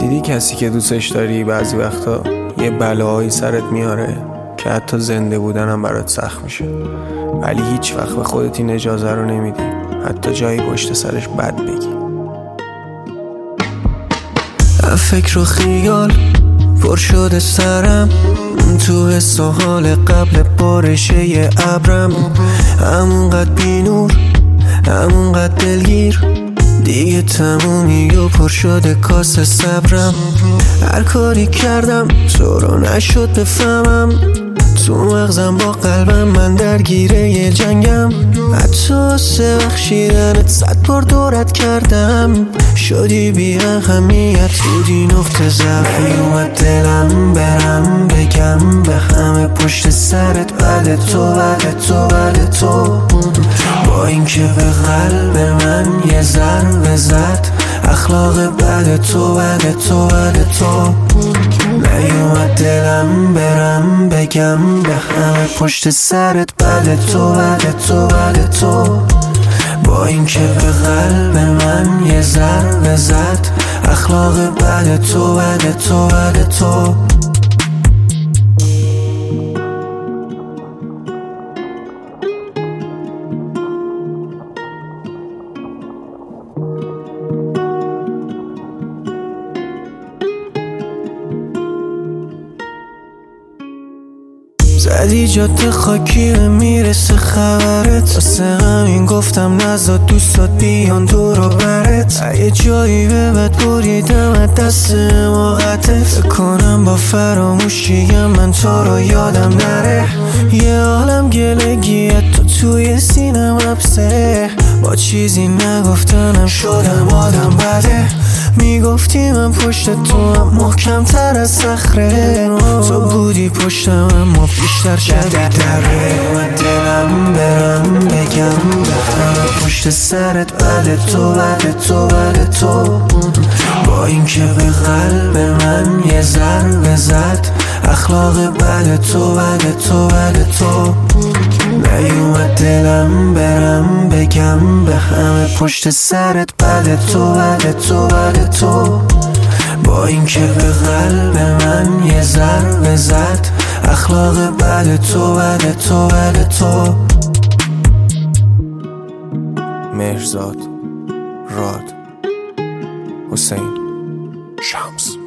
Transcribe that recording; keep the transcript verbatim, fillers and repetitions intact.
دیدی کسی که دوستش داری بعضی وقتا یه بلاهایی سرت میاره که حتی زنده بودن هم برات سخت میشه، ولی هیچ وقت به خودت این اجازه رو نمیدی حتی جایی پشت سرش بد بگی. فکر و خیال پر شده سرم، تو حس و حال قبل بارشه یه ابرم، همونقدر بی نور همونقدر دلگیر، دیگه تمومی و پر شده کاسه صبرم. هر کاری کردم تو رو نشد بفهمم، تو مغزم با قلبم من درگیره یه جنگم، حتی واسه بخشیدنت صد بار دورت کردم، شدی بی اهمیت بودی نقطه ضعفی. اومد دلم برم بگم به همه پشت سرت بعد تو بعد تو بعد تو، با اینکه به قلب من یه ضربه زد اخلاق بعد تو بعد تو بعد تو. نیومد دلم برم بگم به همه پشت سرت بعد تو بعد تو بعد تو، با اینکه به قلب من یه ضربه زد اخلاق بعد تو بعد تو بعد تو. زدی جاده خاکی میرسه خبرت، واسه همین گفتم نزاد دوستات بیان دور و برت، یه جایی به بد بریدم از دست موقته، فکر کنم با فراموشیم من تو رو یادم نره، یه عالم گلگیه تو توی سینم حبسه، با چیزی نگفتنم شدم آدم بده، میگفتی من پشت تو هم محکم تر از صخره، تو بودی پشتم اما بیشتر شدید دره. من دلم برم بگم به همه پشت سرت بعد تو بعد تو بعد تو، با اینکه به قلب من یه ضربه زد اخلاق بعد تو بعد تو بعد تو. نیومد دلم برم بگم به همه پشت سرت بعد تو بعد تو بعد تو، با اینکه به قلب من یه ضربه زد اخلاق بعد تو بعد تو بعد تو. مهرزاد، راد، حسین، شمس.